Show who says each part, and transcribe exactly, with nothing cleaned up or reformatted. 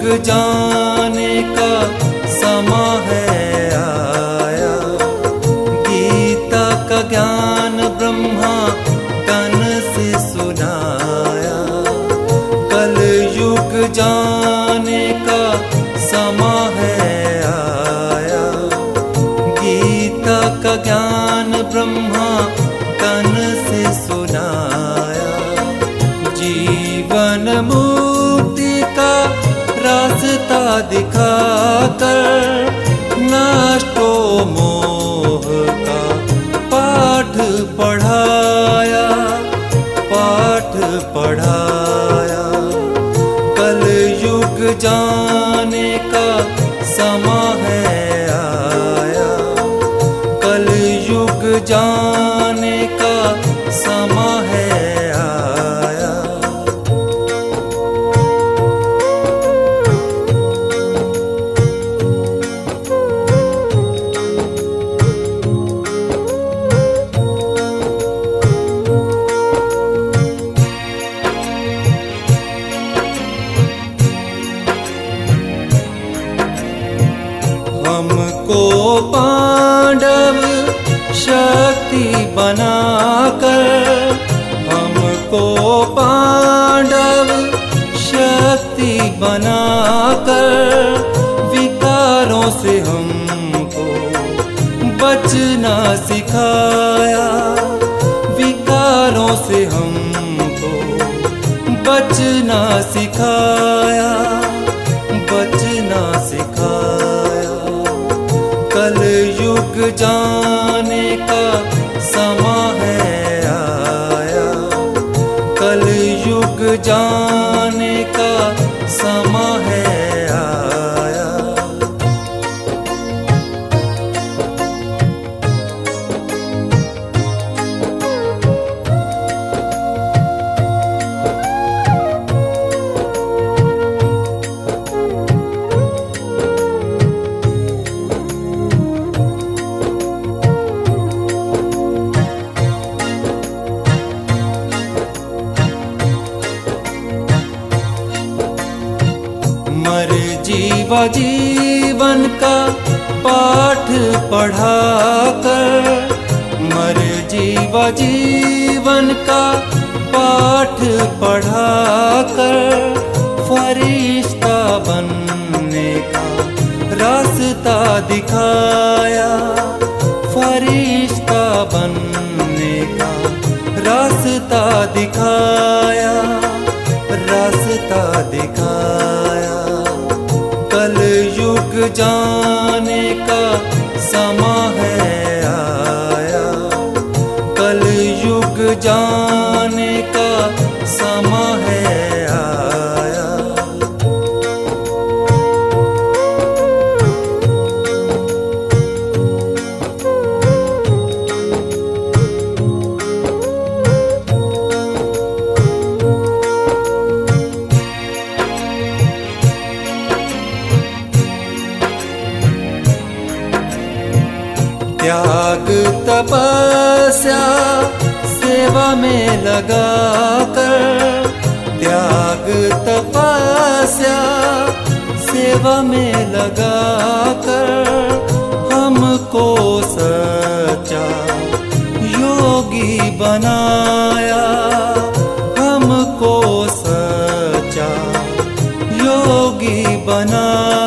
Speaker 1: जाने का समा है आया। गीता का ज्ञान ब्रह्मा तन से सुनाया। कल युग जाने का समा है आया। गीता का ज्ञान ब्रह्मा तन से सुनाया। जीवन मुक्ति का रास्ता दिखाकर नष्टो मोह का पाठ पढ़ाया। पाठ पढ़ाया। कल युग जाने का समा है आया। कल युग जाने का समा है आया। हमको पांडव शक्ति बनाकर, हमको पांडव शक्ति बनाकर विकारों से हमको बचना सिखाया। विकारों से हमको बचना सिखाया। बचना सिखाया। कल युग जाने का समा है आया। कल युग जाने का समा है आया। मर जीवा जीवन का पाठ पढ़ाकर। मर जीवा जीवन का पाठ पढ़ाकर फरिश्ता बनने का रास्ता दिखाया। फरिश्ता बनने का रास्ता दिखाया। रास्ता दिखाया। कल युग जाने का समा है आया। कल युग जाने का समा है आया। त्याग तपस्या सेवा में लगाकर। त्याग तपस्या सेवा में लगाकर हमको सच्चा योगी बनाया। हमको सच्चा योगी बनाया।